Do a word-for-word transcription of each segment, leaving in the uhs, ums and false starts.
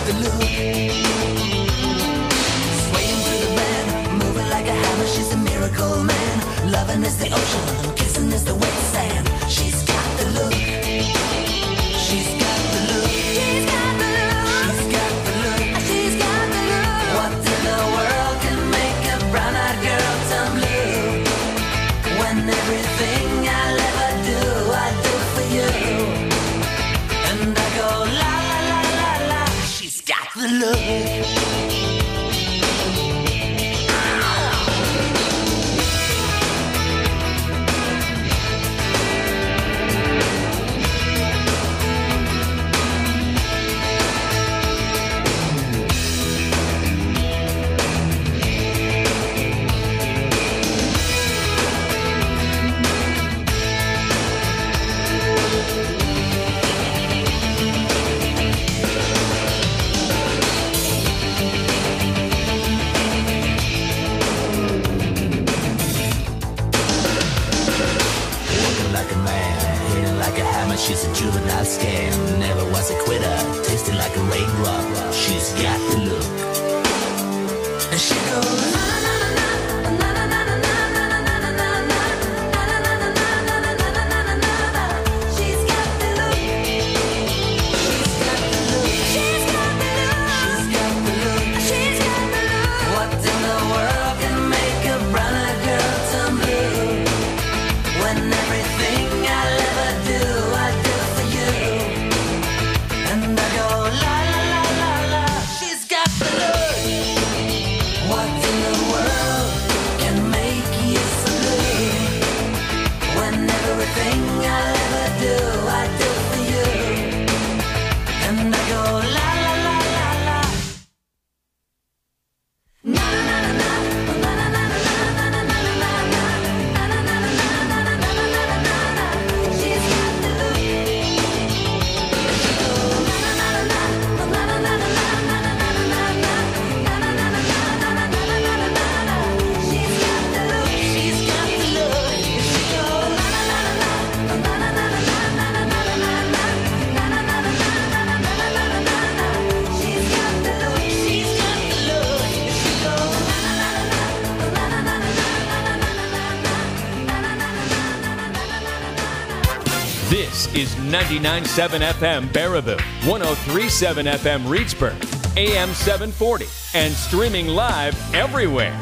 the look. Swaying through the band, moving like a hammer, she's a miracle man. Loving is the ocean, kissing is the wet sand. She's got the look. She's got the look. She's got the look. She's got the look. She's got the look. What in the world can make a brown-eyed girl turn blue? When everything I'll ever do, I do for you. And I go la la la la la. She's got the look. She's a juvenile scam, never was a quitter, tasted like a raindrop. She's got the look. And she goes na na na na na na na na na na na na na. She's got the look. She's got the look. She's got the look. She's got the look. She's got the look. What in the world can make a brown-eyed girl turn blue? When everything I'll ever do, is ninety-nine point seven F M Baraboo, one oh three point seven F M Reedsburg, A M seven forty, and streaming live everywhere.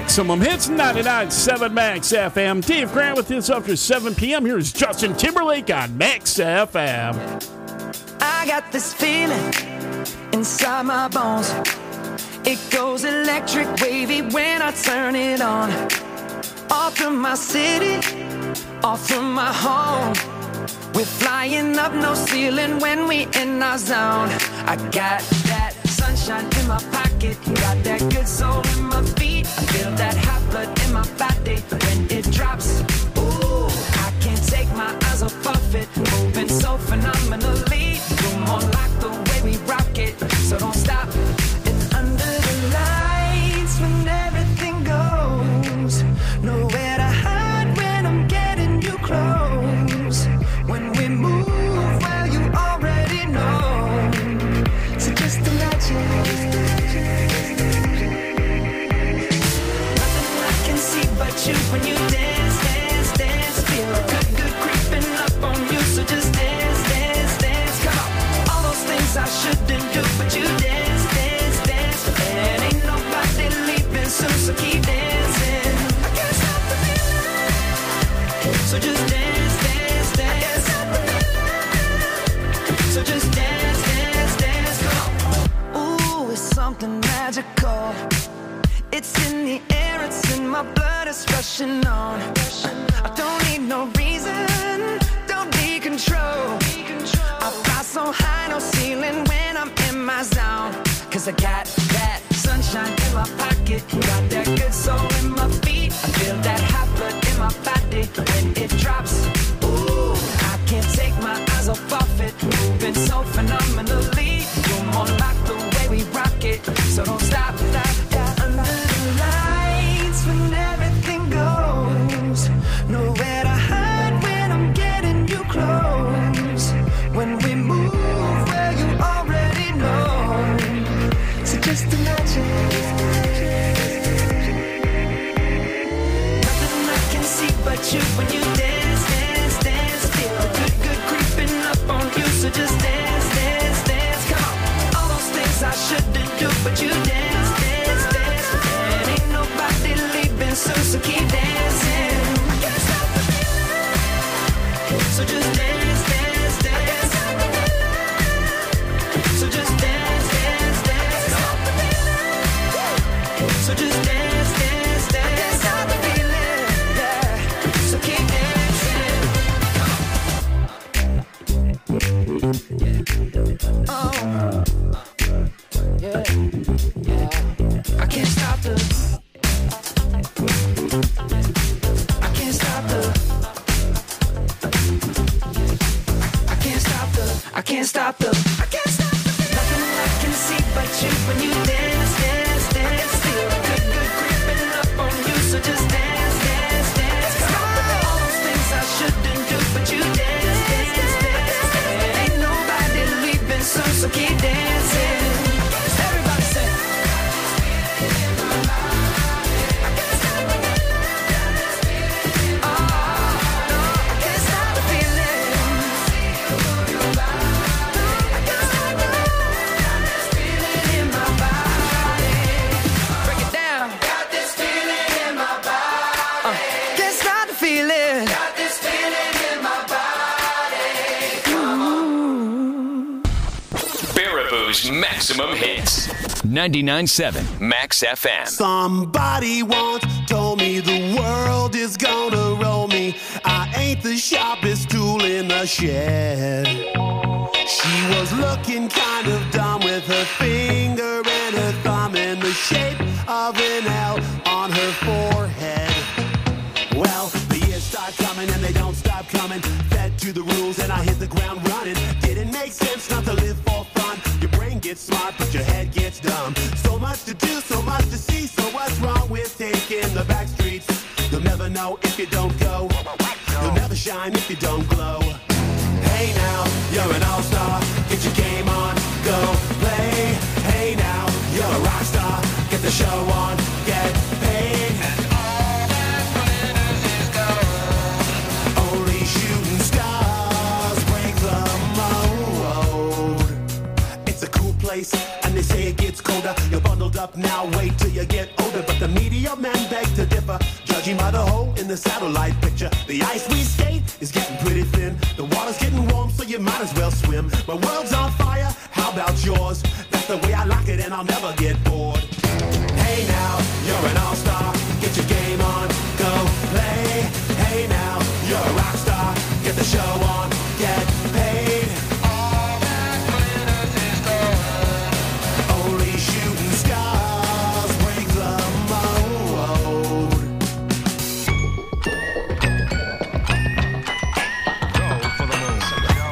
Maximum Hits, ninety-nine point seven Max F M. Dave Grant with this after seven p.m. Here's Justin Timberlake on Max F M. I got this feeling inside my bones. It goes electric wavy when I turn it on. Off from my city, off from my home. We're flying up no ceiling when we in our zone. I got that sunshine in my pocket, got that good soul in my feet. I feel that hot blood in my body when it drops. Ooh, I can't take my eyes off it, moving so phenomenally. You're more like the way we rock it, so don't stop. And under the lights when everything goes, nowhere to hide when I'm getting you close. When we move, well, you already know. So just imagine. Nothing I can see but you when you dance, dance, dance. Feel good, good creeping up on you. So just dance, dance, dance. Come on. All those things I shouldn't do, but you dance, dance, dance. And ain't nobody leaving soon, so keep dancing. I can't stop the feeling. So just dance, dance, dance. So just dance, dance, dance, come on. Ooh, it's something magical. It's in the air, it's in my blood, it's rushing on. I don't need no reason, don't need control. I fly so high, no ceiling when I'm in my zone. Cause I got that sunshine in my pocket, got that good soul in my feet. I feel that hot blood in my body when it drops. Ooh, I can't take my eyes off of it, moving so phenomenally. You're more like the way we rock it, so don't stop, stop, stop. Under the lights when everything goes, nowhere to hide when I'm getting you close. When we move, well, you already know. So just imagine. Nothing I can see but you when you dance, dance, dance. Feel good, good creeping up on you. So just dance, dance, dance. Come on. All those things I shouldn't do, but you dance, dance, dance. And ain't nobody leaving soon, so keep dancing. I can't stop the feeling. So just dance, dance, dance. So just dance, dance, dance. So just dance, dance, dance. I can't stop the feeling, yeah. So keep dancing. Oh, yeah, yeah. I can't stop the. I can't stop the. I can't stop the. I can't stop the. I can't stop the. Nothing I can see but you when you dance, dance, dance. Feel good, good creeping up on you. So just dance, dance, dance. Come on. All those things I shouldn't do, but you dance, dance, dance. And ain't nobody leaving soon, so keep dancing. Everybody say. I can't stop the feeling. Oh, no, I can't stop the feeling. I can't stop the feeling in my body. Break it down. Got this feeling in my body. Uh, can't stop the feeling. Got this feeling in my body. Come on. Baraboo's Maximum Hits. ninety-nine point seven Max F M. Somebody once told me the world is gonna roll me. I ain't the sharpest tool in the shed. She was looking kind of dumb with her finger and her thumb in the shape of an L on her forehead. Well, the years start coming and they don't stop coming. Fed to the rules and I hit the ground running. Didn't make sense not to live for fun. Your brain gets smart but your head gets dumb. So much to do, so much to see. So what's wrong with taking the back streets? You'll never know if you don't go. You'll never shine if you don't glow. Hey now, you're an all-star. Get your game on, go play. Hey now, you're a rock star. Get the show on, get paid. And all that glitters is gold. Only shooting stars break the mold. It's a cool place, and they say it gets colder. You're bundled up now, wait till you get older. But the media men beg to differ, judging by the hole in the satellite picture. The ice we skate is getting pretty thin. The water's getting warm, so you might as well swim. My world's on fire, how about yours? That's the way I like it, and I'll never get bored. Hey now, you're an all-star, get your game on, go play. Hey now, you're a rock star, get the show on, get paid. All that glitters is gold. Only shooting stars break the mold. Go for the moon.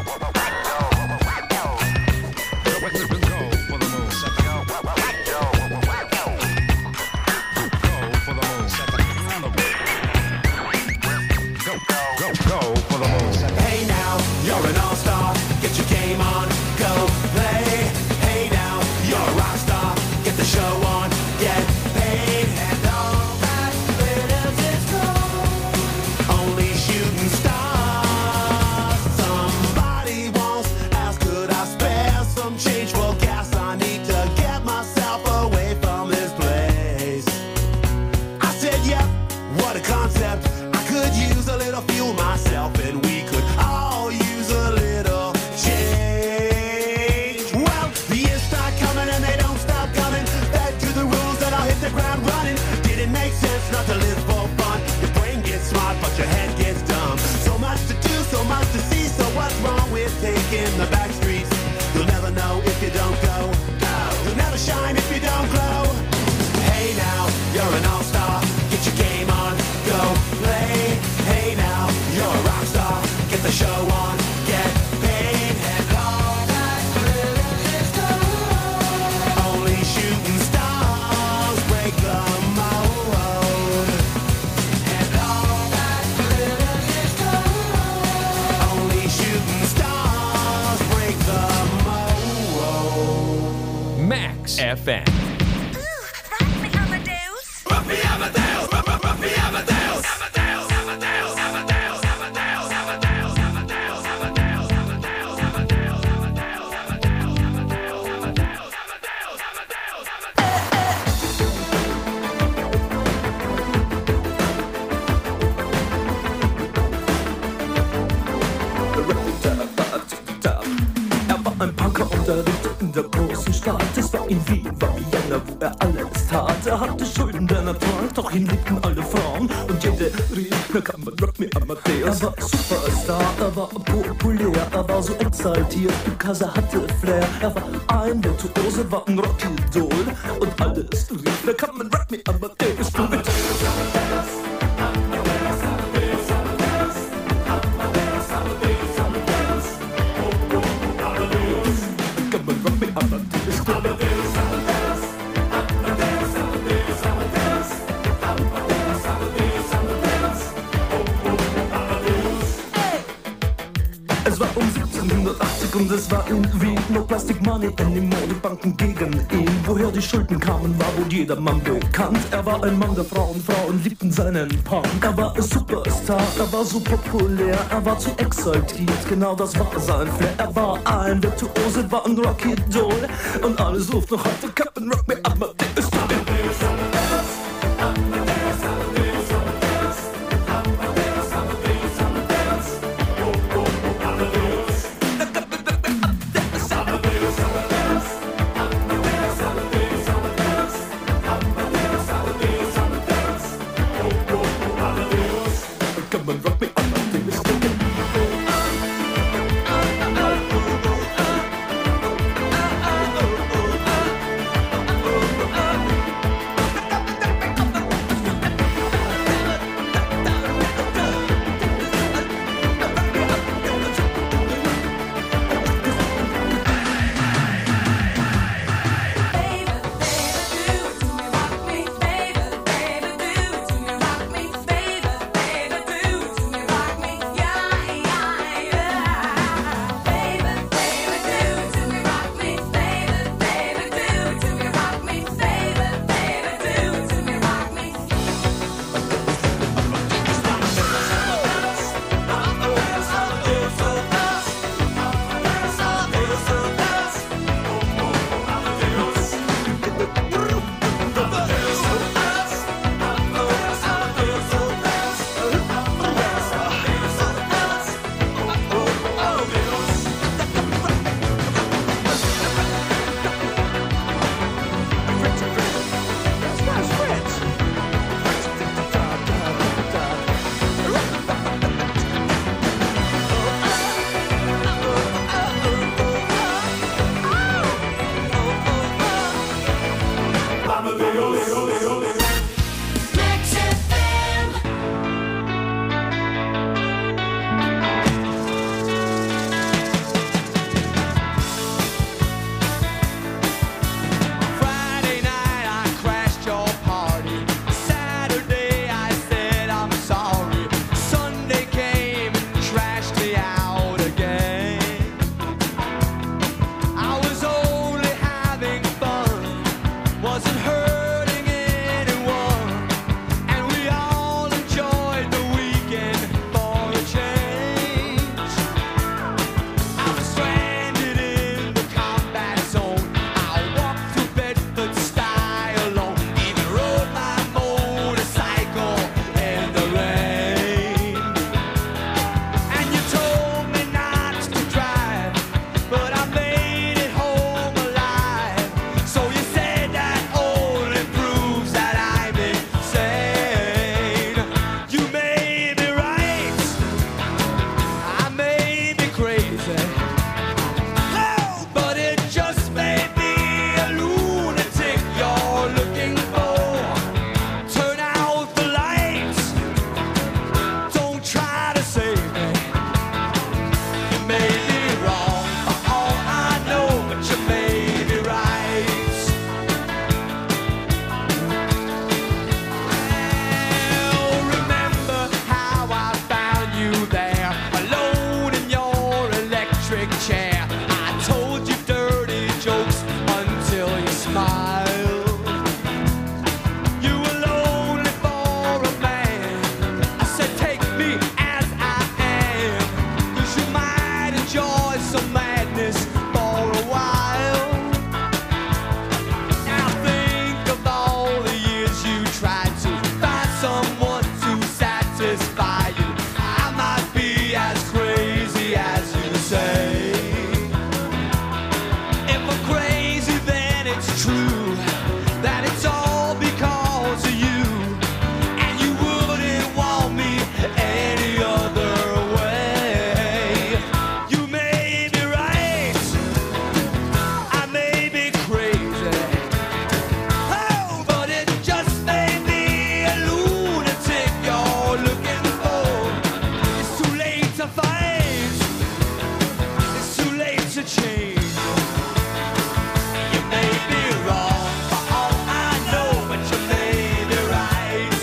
Max F M. Es war in Wien, war Vienna, wo er alles tat. Er hatte Schulden, denn er trank, doch ihn liebten alle Frauen. Und jede rief, na kann man Rock me Amadeus. Er war Superstar, er war populär, er war so exaltiert, because er hatte Flair. Er war ein Virtuose, war ein Rockidol. Und alles rief, na kann man Rock me Amadeus. Und es war in Wien, no plastic money anymore, die Banken gegen ihn. Woher die Schulden kamen, war wohl jedermann bekannt. Er war ein Mann der Frauen, Frauen liebten seinen Punk. Er war ein Superstar, er war so populär, er war zu exaltiert, genau das war sein Flair. Er war ein Virtuose, war ein Rockidol. Und alles ruft noch heute, Captain Rock me Amadeus. electric chair. I told you dirty jokes until you smiled. You were lonely for a man. I said take me as I am, 'cause you might enjoy some madness for a while. Now think of all the years you tried to find someone to satisfy you. I might be as crazy as you say. If I'm crazy, then it's true that it's all because of you, and you wouldn't want me any other way. You may be right, I may be crazy, oh, but it just may be a lunatic you're looking for. It's too late to fight, it's too late to change. You may be wrong for all I know, but you may be right.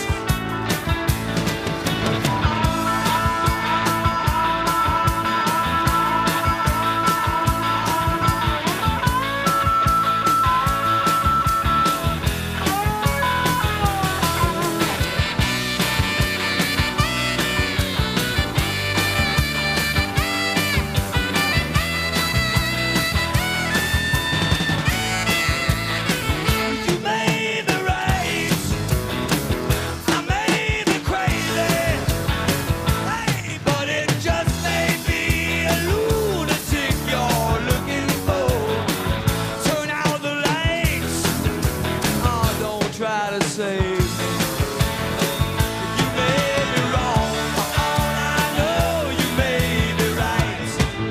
You may be right, I may be crazy, hey, but it just may be a lunatic you're looking for. Turn out the lights, oh, don't try to save me. You may be wrong, for all I know, you may be right.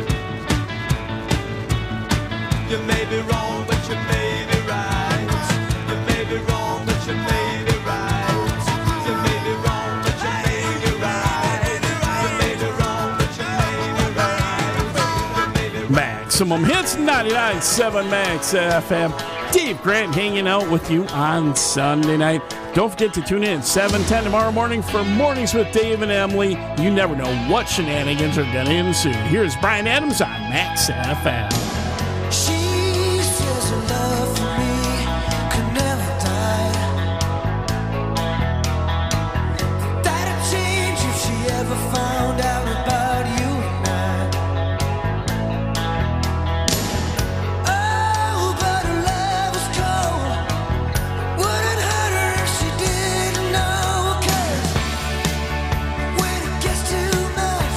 You may be wrong, but you may be right. You may be wrong, but you may be right. You may be wrong, but you may be right. You may be wrong, but you may be right. You may be Maximum Hits ninety-nine point seven Max F M. Dave Grant hanging out with you on Sunday night. Don't forget to tune in seven ten tomorrow morning for Mornings with Dave and Emily. You never know what shenanigans are going to ensue. Here's Brian Adams on Max F M. She says her love for me could never die. That'd change if she ever found out about you and I. Oh, but her love was cold. Wouldn't hurt her if she didn't know. 'Cause when it gets too much,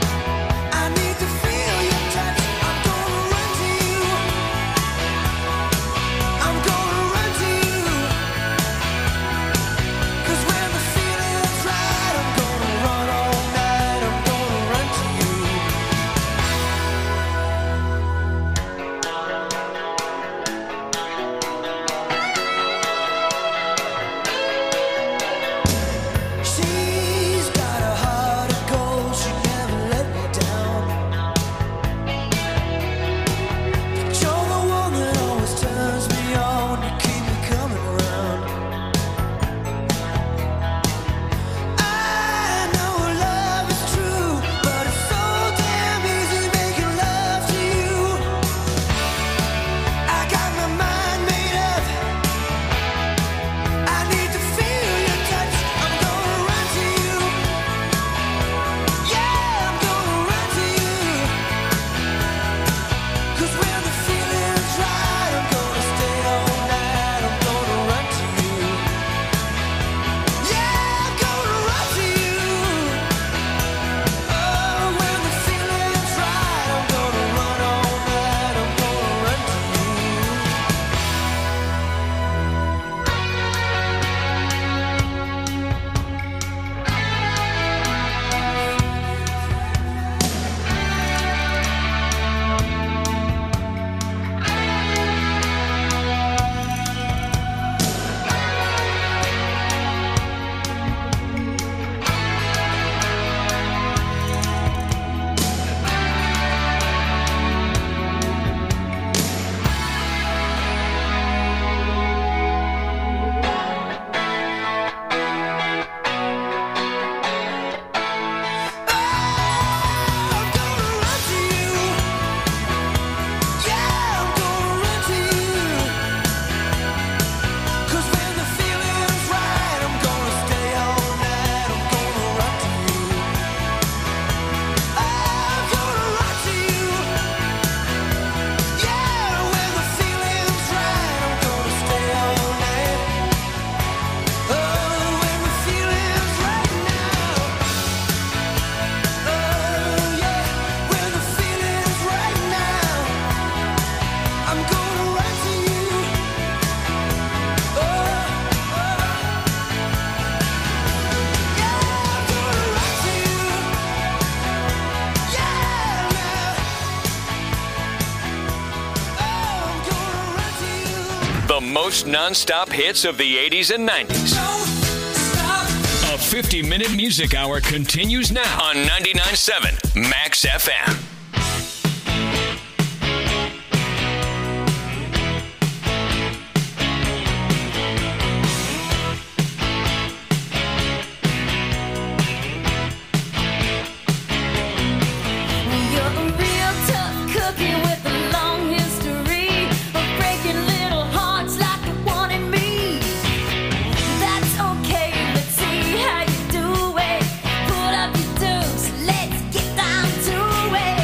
I need to feel your touch. I'm gonna run to you. most non-stop hits of the eighties and nineties. A fifty-minute music hour continues now on ninety-nine point seven Max F M. Let's get down to it.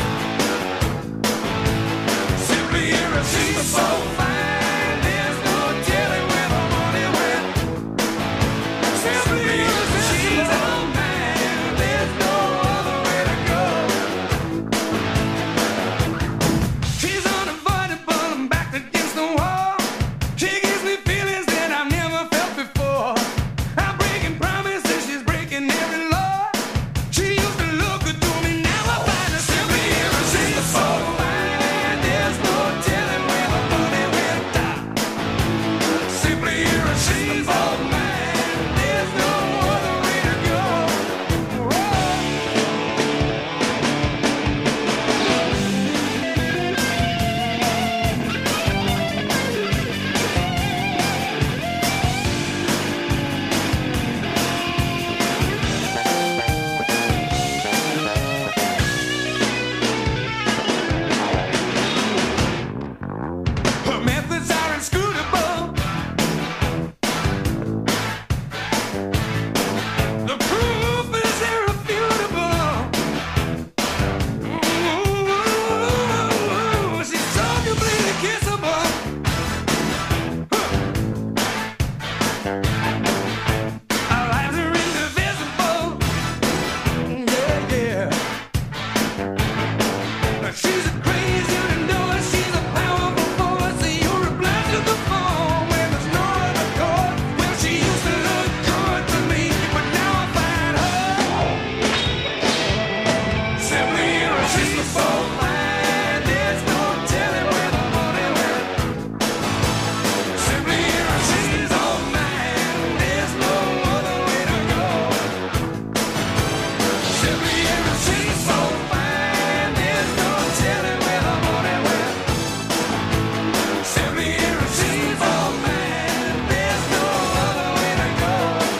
So fine, there's no She's a crazy, you know it. She's a powerful force. You're a blast of the phone when there's no other chord. Well, she used to look good to me, but now I find her simply irresistible. And there's no telling where the money went. Simply irresistible, man. There's no other way to go. Simply irresistible, man. There's no telling where the money went. Simply irresistible, man. There's no other way to go.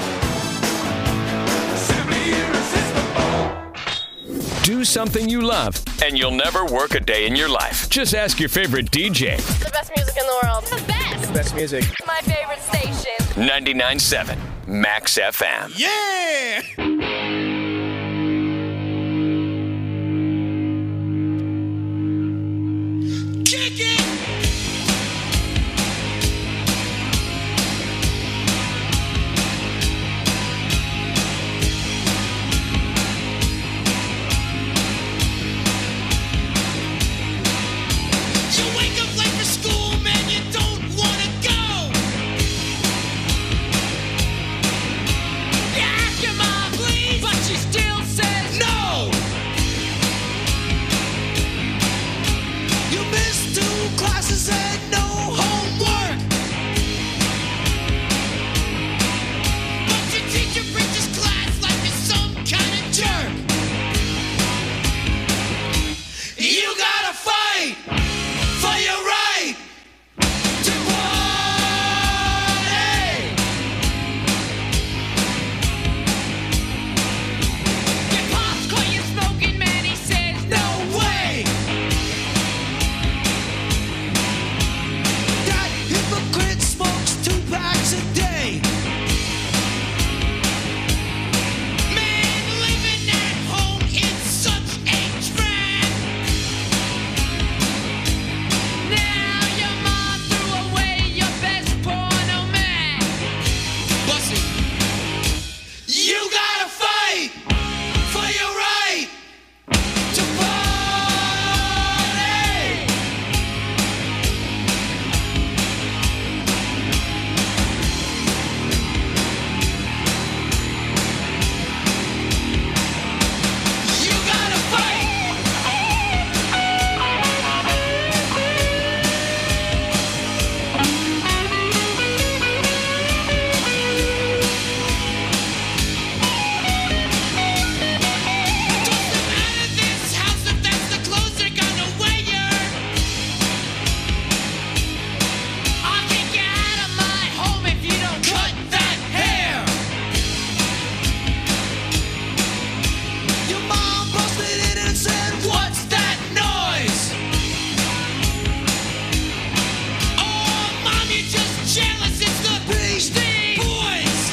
Simply irresistible. Do something you love, and you'll never work a day in your life. Just ask your favorite D J. The best music in the world. The best. Best music. My favorite station. ninety-nine point seven Max F M. Yeah! Kick it! You wake up late for school, man, you don't wanna go. You ask your mom, please, but she still says no. You missed two classes and no homework. But your teacher preaches class like you're some kind of jerk. You gotta fight for your right to party. Your pops caught you smoking, man, he says no way. That hypocrite smokes two packs a day. Man, living at home is such a drag. Now your mom threw away your best porno mag. Bust it. You gotta fight for your right to party. You gotta fight. Out of this house if that's the clothes they're gonna wear. I'll kick you out of my home if you don't cut that hair. Your mom busted in and said, "What's that noise?" Oh, mom, you're just jealous. It's the Beastie Boys.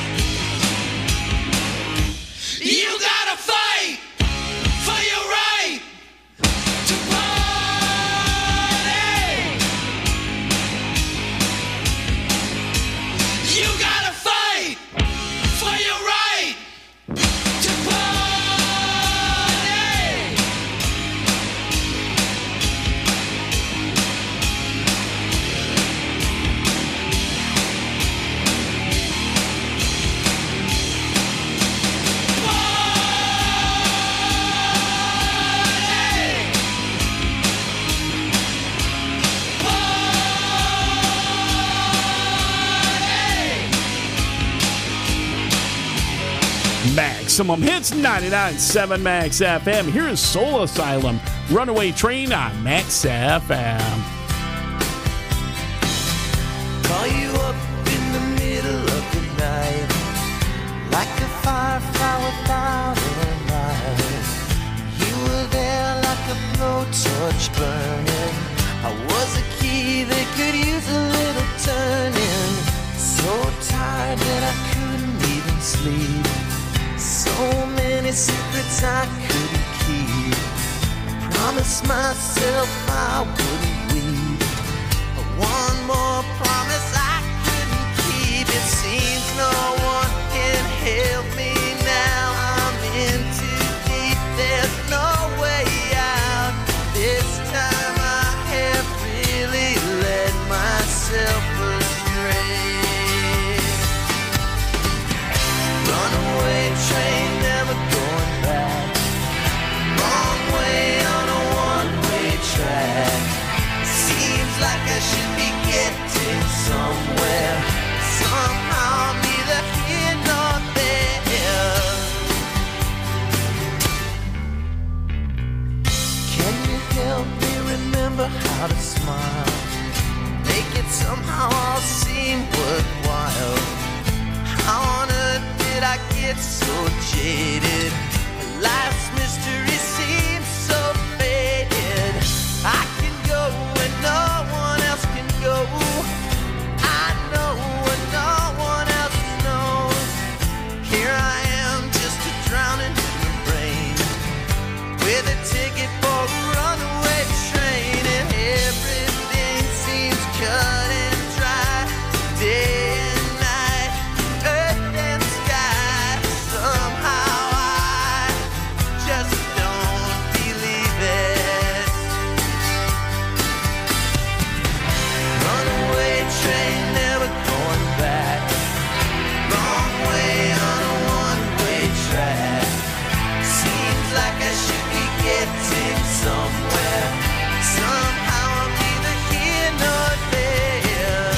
You gotta fight for your right to party. You gotta fight for your right to party. Maximum Hits ninety-nine point seven Max F M. Here is Soul Asylum, Runaway Train on Max F M. Call you up in the middle of the night, like a firefly without a light. You were there like a blowtorch burning. I was a key that could use a little turning. So tired that I couldn't even sleep. So many secrets I couldn't keep. I promised myself I wouldn't weep. But one more promise I couldn't keep. It seems no one can help me now. I'm in too deep. There's no way out. This help me remember how to smile. Make it somehow all seem worthwhile. How on earth did I get so jaded? Life's mystery seems so faded. I can go when no one else can go. I know when no one else knows. Here I am, just a drowning in the rain, with a ticket for a runaway train, and everything seems cut and dry. Day and night, earth and sky. Somehow I just don't believe it. Runaway train, never going back. Wrong way on a one-way track. Seems like I should be getting somewhere. Somehow I'm neither here nor there.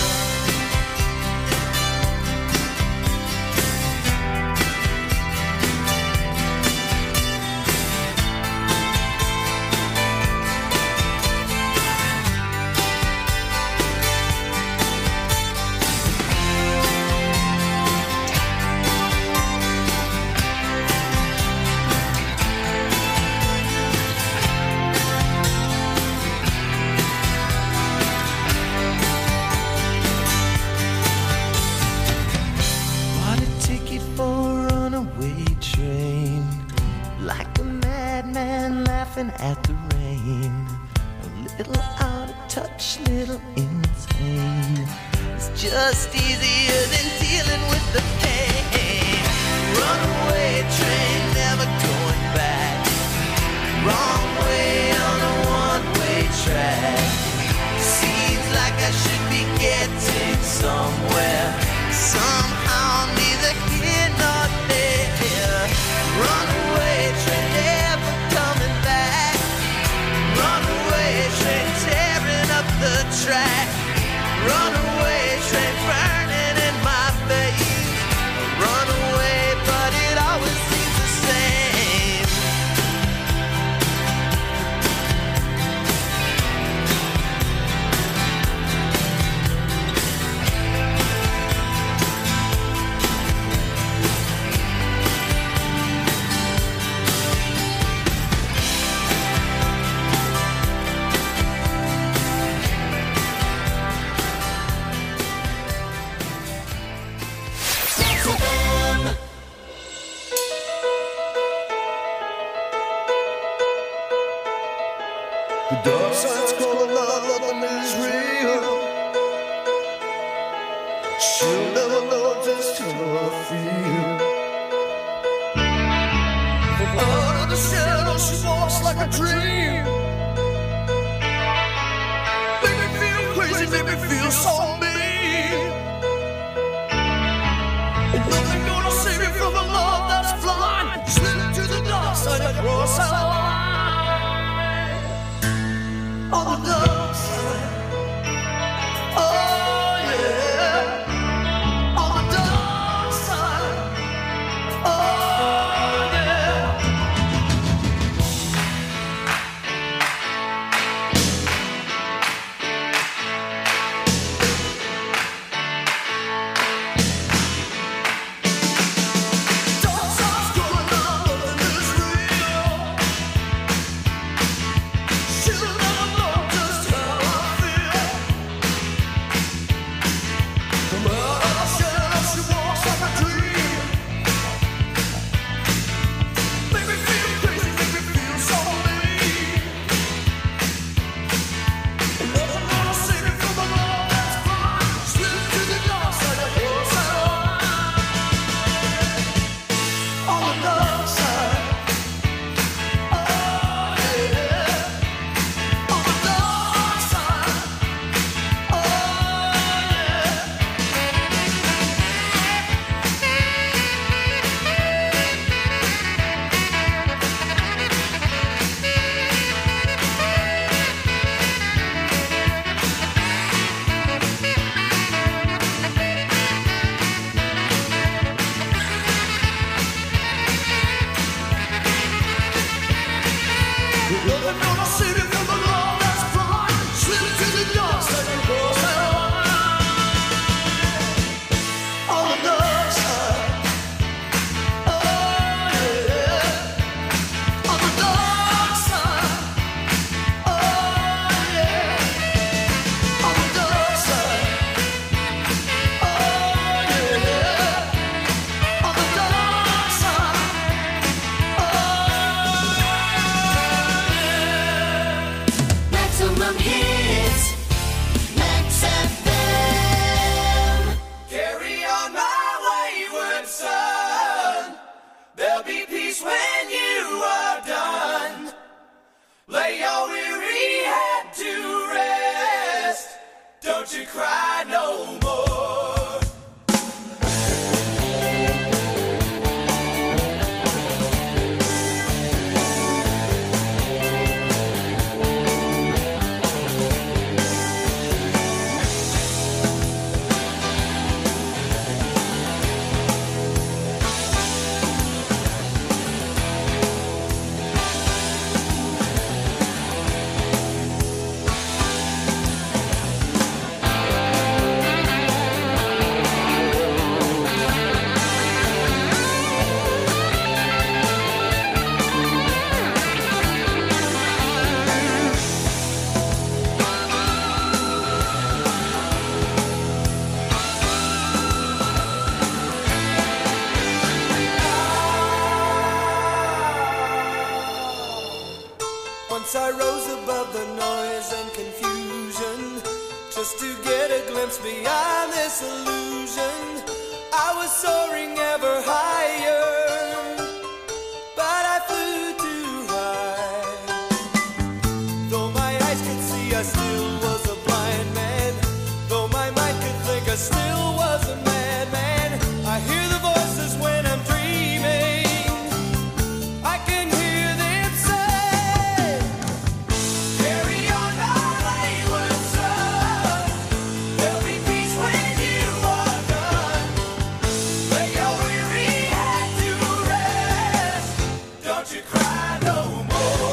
Bought a ticket for a runaway train, like a madman laughing at the rain. A little out of touch, little insane. It's just easier than dealing with the pain. Runaway train, never going back. Wrong way on a one-way track. Seems like I should be getting somewhere. Somehow I'm neither here nor there. Runaway train, never coming back. Runaway train, tearing up the track. Runaway train, burning in my face. Runaway, but it always seems the same. The dark side's calling out, nothing is real. She'll never know just how I feel. From out of the shadows, she walks like a dream. Make me feel crazy, make me feel so mean. Ain't nothing gonna save me from the love that's blind. Slip to the dark side, across our line. On the dark side, oh yeah. On the dark side, oh yeah. Dark side's going on, nothing is real. She'll never know just some hits. Max F M. Carry on my wayward son. There'll be peace when you are done. Lay your weary head to rest. Don't you cry no more. Once I rose above the noise and confusion, just to get a glimpse beyond this illusion. I was soaring ever higher, but I flew too high. Though my eyes could see, I still was a blind man. Though my mind could think, I still was a madman. I hear the voices when I'm dreaming. I can hear them say, carry on my wayward son. There'll be peace when you are done. Lay your weary head to rest. Don't you cry no more.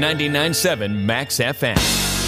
ninety-nine point seven Max F M.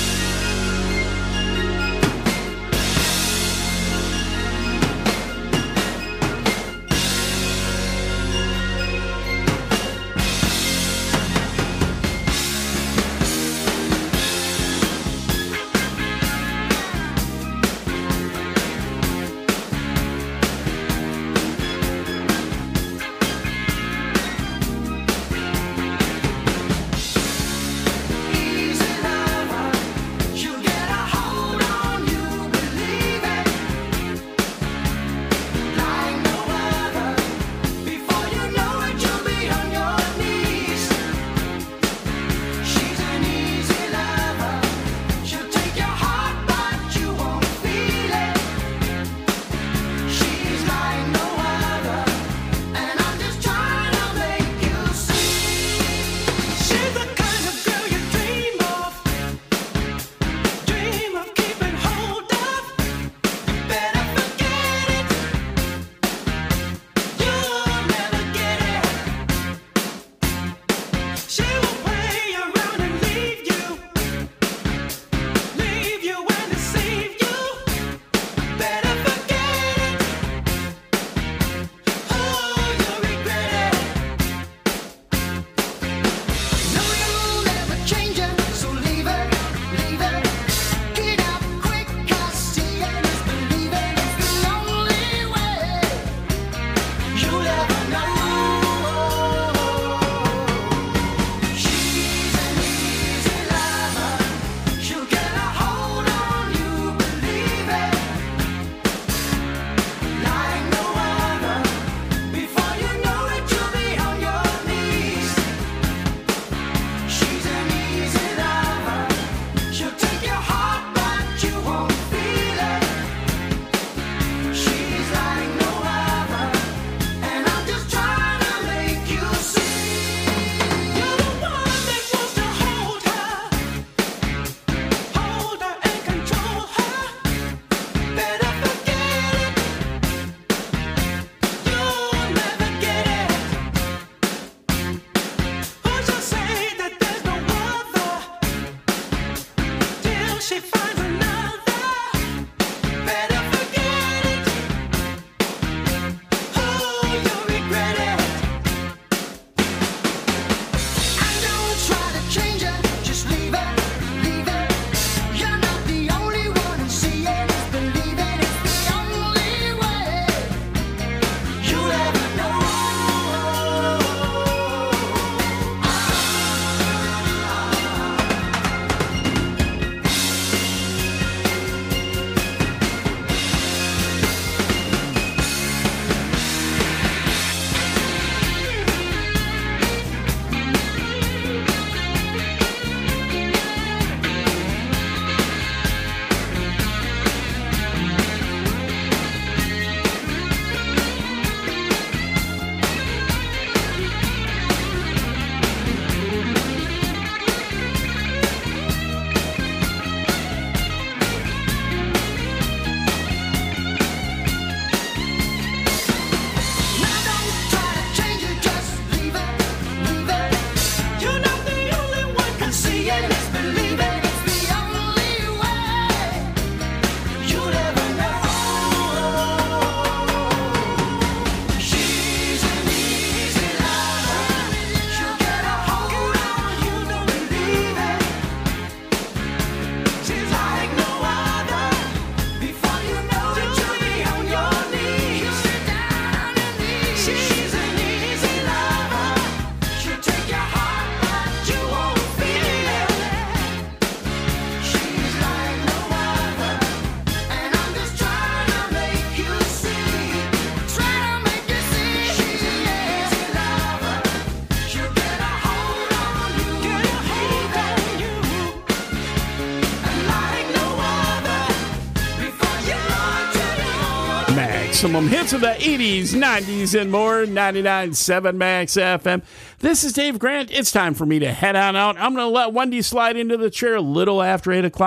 Maximum hits of the eighties, nineties, and more. ninety-nine point seven Max F M. This is Dave Grant. It's time for me to head on out. I'm going to let Wendy slide into the chair a little after eight o'clock.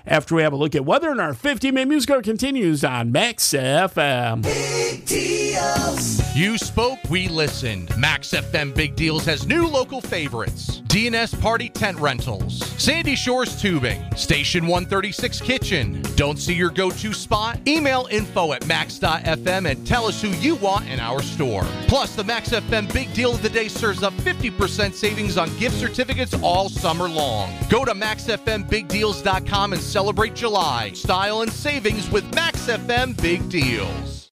after we have a look at weather, and our fifty-minute music hour continues on Max F M. Big deals. You spoke, we listened. Max F M Big Deals has new local favorites. D and S Party Tent Rentals, Sandy Shores Tubing, Station one thirty-six Kitchen. Don't see your go-to spot? Email info at max dot f m and tell us who you want in our store. Plus, the Max F M Big Deal of the Day serves up fifty percent savings on gift certificates all summer long. Go to max f m big deals dot com and celebrate July. Style and savings with Max F M Big Deals.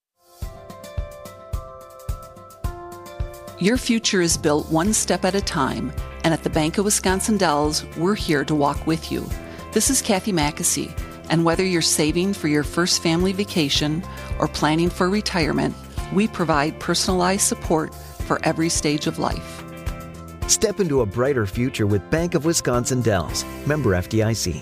Your future is built one step at a time, and at the Bank of Wisconsin Dells, we're here to walk with you. This is Kathy Mackesy, and whether you're saving for your first family vacation or planning for retirement, we provide personalized support for every stage of life. Step into a brighter future with Bank of Wisconsin Dells. Member F D I C.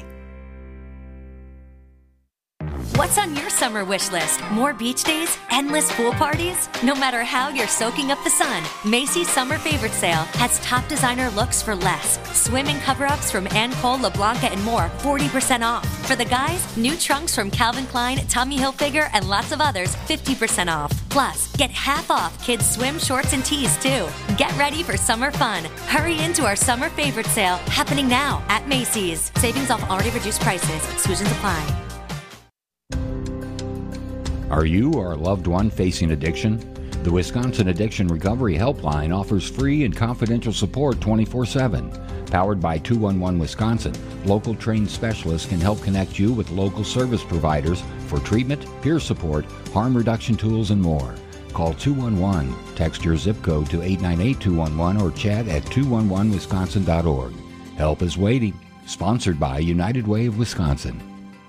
What's on your summer wish list? More beach days? Endless pool parties? No matter how you're soaking up the sun, Macy's Summer Favorite Sale has top designer looks for less. Swimming cover-ups from Anne Cole, LeBlanca, and more, forty percent off. For the guys, new trunks from Calvin Klein, Tommy Hilfiger, and lots of others, fifty percent off. Plus, get half off kids' swim shorts and tees, too. Get ready for summer fun. Hurry into our Summer Favorite Sale, happening now at Macy's. Savings off already reduced prices. Exclusions apply. Are you or a loved one facing addiction? The Wisconsin Addiction Recovery Helpline offers free and confidential support twenty-four seven. Powered by two one one Wisconsin, local trained specialists can help connect you with local service providers for treatment, peer support, harm reduction tools, and more. Call two one one, text your zip code to eight nine eight two one one, or chat at two one one wisconsin dot org. Help is waiting. Sponsored by United Way of Wisconsin.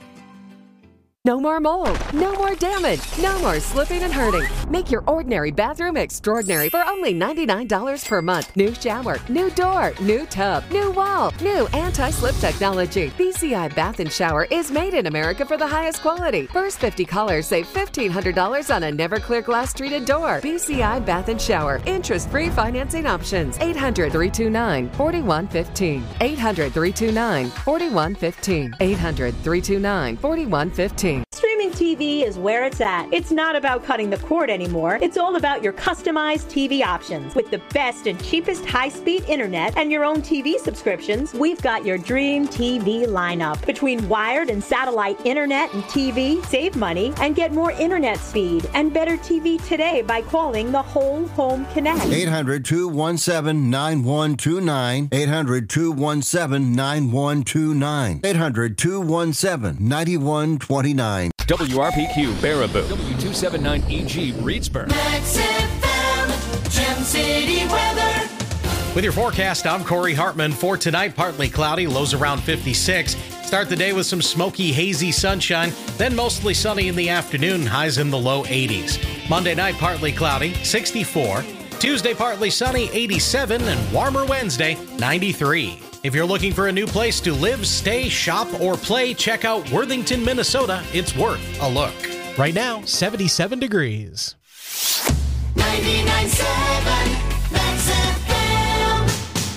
No more mold, no more damage, no more slipping and hurting. Make your ordinary bathroom extraordinary for only ninety-nine dollars per month. New shower, new door, new tub, new wall, new anti-slip technology. B C I Bath and Shower is made in America for the highest quality. First fifty callers save fifteen hundred dollars on a Never-Clear glass treated door. B C I Bath and Shower. Interest-free financing options. eight hundred, three two nine, four one one five. eight hundred, three two nine, four one one five. eight hundred, three two nine, four one one five. Streaming T V is where it's at. It's not about cutting the cord anymore. It's all about your customized T V options. With the best and cheapest high-speed internet and your own T V subscriptions, we've got your dream T V lineup. Between wired and satellite internet and T V, save money and get more internet speed and better T V today by calling the Whole Home Connect. eight hundred, two one seven, nine one two nine. eight hundred, two one seven, nine one two nine. eight hundred, two one seven, nine one two nine. W R P Q Baraboo, W two seventy-nine E G Reedsburg. Max F M, Gem City weather. With your forecast, I'm Corey Hartman. For tonight, partly cloudy, lows around fifty-six. Start the day with some smoky, hazy sunshine, then mostly sunny in the afternoon, highs in the low eighties. Monday night, partly cloudy, sixty-four. Tuesday, partly sunny, eighty-seven, and warmer Wednesday, ninety-three. If you're looking for a new place to live, stay, shop, or play, check out Worthington, Minnesota. It's worth a look. Right now, seventy-seven degrees. ninety-nine point seven Max F M.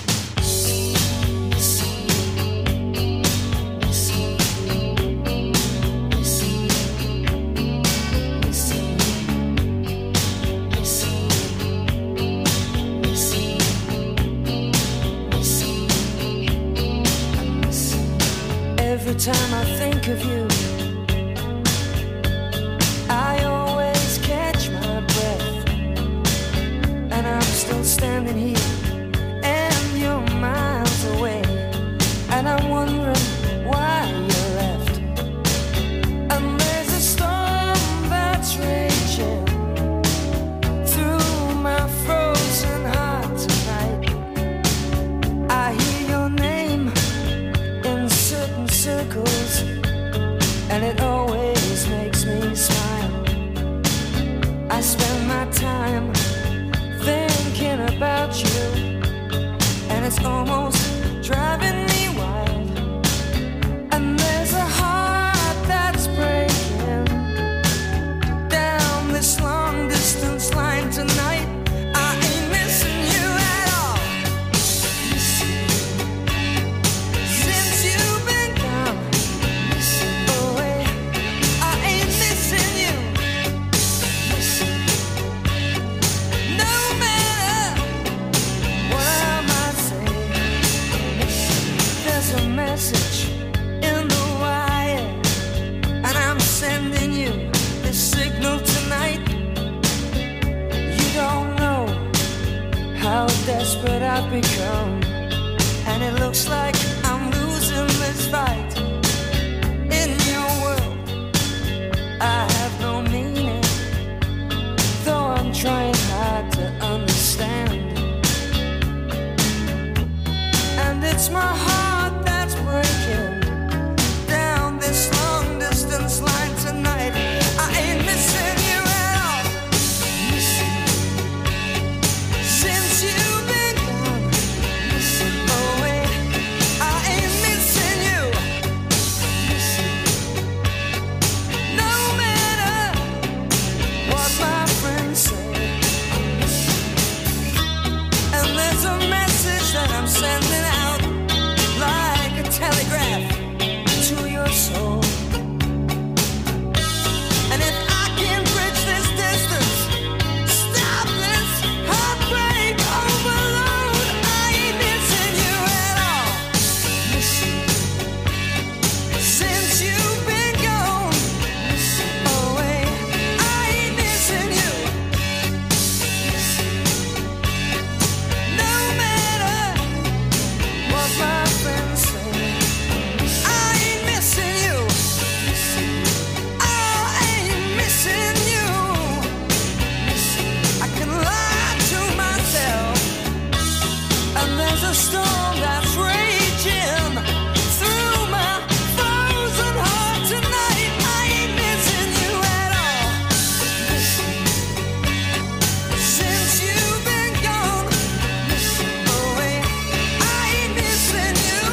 Every time I think of you, I always catch my breath, and I'm still standing here, and you're miles away, and I'm wondering why you left. And there's a storm that's raging through my frozen heart tonight. I hear your name in certain circles, and it always makes me smile. I spend my time thinking about you, and it's almost driving me wild. And there's a heart that's breaking down this long distance line tonight. I ain't missing you at all. Since you've been gone, desperate I've become, and it looks like I'm losing this fight. In your world, I have no meaning, though I'm trying hard to understand. And it's my heart that's breaking down this long distance line tonight. I ain't missing you at all. Missing since you've been gone. Missing away. I ain't missing you. Missing no matter what my friends say. And there's a message that I'm sending out like a telegraph to your soul. And if I can bridge this distance, stop this heartbreak overload, I ain't missing you at all. Missing since you've been gone. Missing away. I ain't missing you. No matter what my friends say, I ain't missing you. I ain't missing you. I can lie to myself, and there's a storm that's raging through my frozen heart tonight. I ain't missing you at all. Since you've been gone, missing away. I ain't missing you.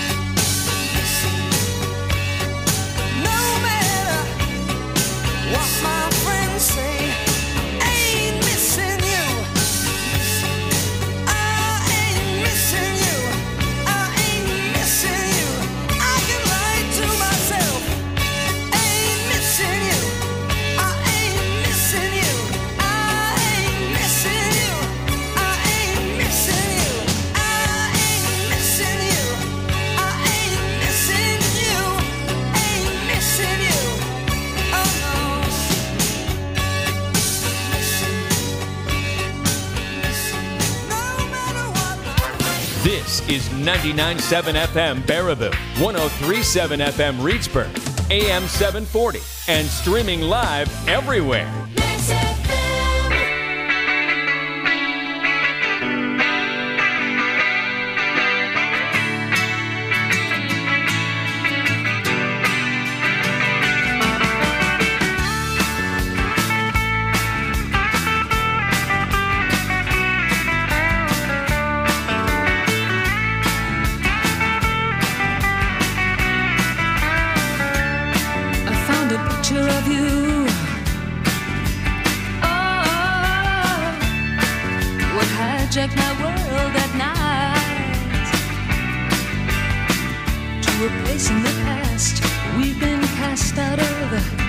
No matter what my friends say, ain't missing you. I ain't missing you. I ain't missing you. I can lie to myself. Ain't missing you. I ain't missing you. I ain't missing you. I ain't missing you. I ain't missing you. I ain't missing you. Ain't missing you. Oh no. This is ninety-nine point seven F M Baraboo, one oh three point seven F M Reedsburg, A M seven forty, and streaming live everywhere. I found a picture of you. Oh, what hijacked my world at night. To a place in the past we've been cast out of.